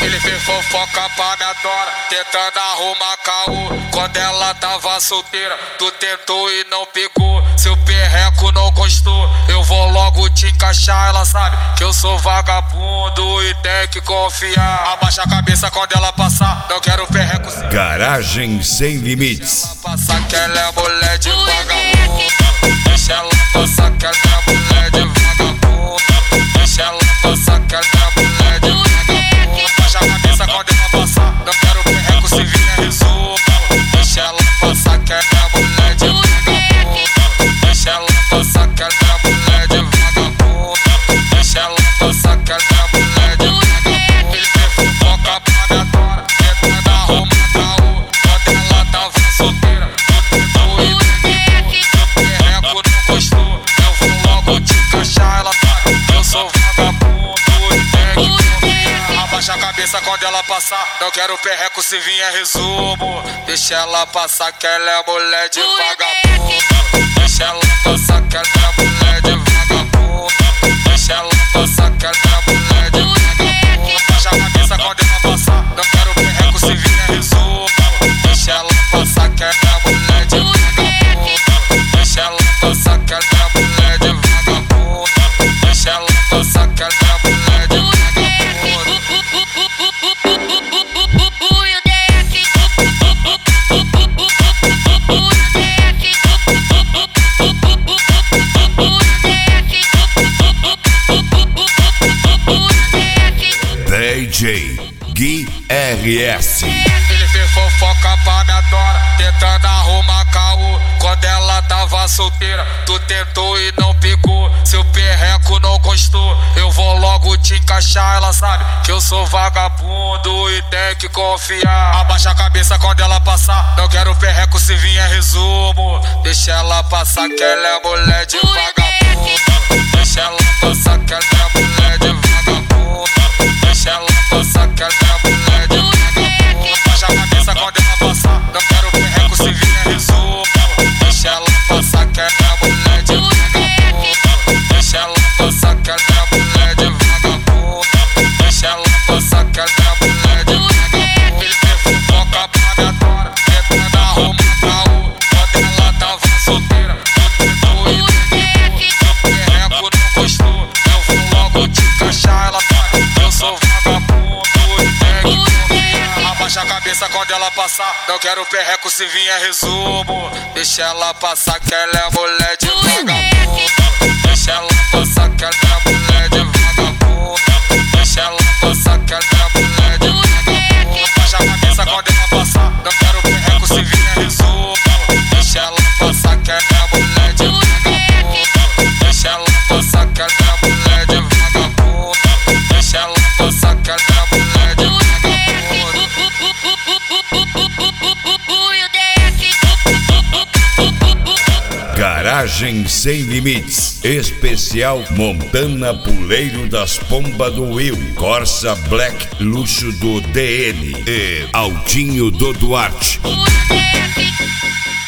Ele fez fofoca pra minha dona, tentando arrumar caô. Quando ela tava solteira, tu tentou e não pegou. Seu perreco não gostou, eu vou logo te encaixar. Ela sabe que eu sou vagabundo e tem que confiar. Abaixa a cabeça quando ela passar, não quero perreco. Garagem Sem Limites. Ela passar que ela é mulher de vagabundo. Deixa ela passar que ela é mulher de vagabundo. Deixa ela passar que ela é mulher de vagabundo. Abaixa a cabeça quando ela passar, não quero perreco se vier resumo. Deixa ela passar que ela é mulher de vagabundo. Deixa ela passar que ela é mulher de vagabundo. Deixa ela passar que ela é mulher de vagabundo. Ele fez fofoca pra minha dona, tentando arrumar caô. Quando ela tava solteira, tu tentou e não pegou. Seu perreco não gostou, eu vou logo te encaixar. Ela sabe que eu sou vagabundo e tem que confiar. Abaixa a cabeça quando ela passar, não quero perreco se vier resumo. Deixa ela passar que ela é mulher de vagabundo. Deixa ela passar que ela é mulher de vagabundo. Deixa ela passar que ela é mulher de vagabundo. Abaixa a cabeça quando ela passar, não quero perreco se vier resumo. Deixa ela passar que ela é mulher de vagabundo. Deixa ela passar que ela é mulher de vagabundo. Deixa ela passar que ela é mulher de vagabundo. DJ Gui RS. Ele fez fofoca pra minha dona, tentando arrumar caô. Quando ela tava solteira, tu tentou e não pegou. Seu perreco não gostou, eu vou logo te encaixar. Ela sabe que eu sou vagabundo e tem que confiar. Abaixa a cabeça quando ela passar, não quero perreco se vier resumo. Deixa ela passar que ela é mulher de vagabundo. Deixa ela passar que ela é mulher de vagabundo. Deixa ela passar que ela é mulher de vagabundo. Abaixa a cabeça quando ela passar, não quero perreco se vier resumo. Deixa ela passar que ela é mulher de vagabundo. Deixa ela passar que ela é mulher de vagabundo. Deixa ela passar que ela é mulher de vagabundo. Ele fez fofoca pra minha dona, tentando arrumar caô. Quando ela tava solteira, tu tentou e não pegou. Seu perreco não gostou, eu vou logo te encaixar. Ela sabe que eu sou vagabundo e tem que confiar. Abaixa a cabeça quando ela passar, não quero perreco se vier resumo. Deixa ela passar que ela é mulher de vagabundo. Deixa ela passar que ela é mulher de vagabundo. Deixa ela passar que ela é mulher de vagabundo. Abaixa a cabeça quando ela passar, não quero perreco se vier resumo. Deixa ela passar que ela é mulher de vagabundo. Deixa ela passar que ela é mulher de vagabundo. Deixa ela passar que ela é mulher de vagabundo. Garagem Sem Limites. Especial Montana Puleiro das Pomba do Will, Corsa Black Luxo do DN e Aldinho do Duarte.